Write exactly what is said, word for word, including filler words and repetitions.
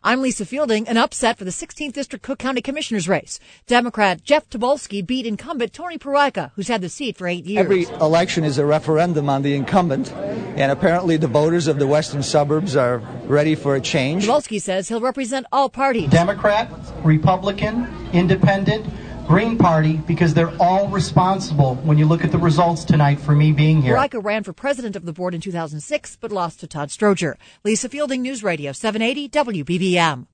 I'm Lisa Fielding. An upset for the sixteenth District Cook County Commissioner's race. Democrat Jeff Tobolsky beat incumbent Tony Parica, who's had the seat for eight years. Every election is a referendum on the incumbent, and apparently the voters of the western suburbs are ready for a change. Tobolsky says he'll represent all parties. Democrat, Republican, Independent, Green Party, because they're all responsible when you look at the results tonight for me being here. Parica ran for president of the board in two thousand six, but lost to Todd Stroger. Lisa Fielding, News Radio seven eighty W B B M.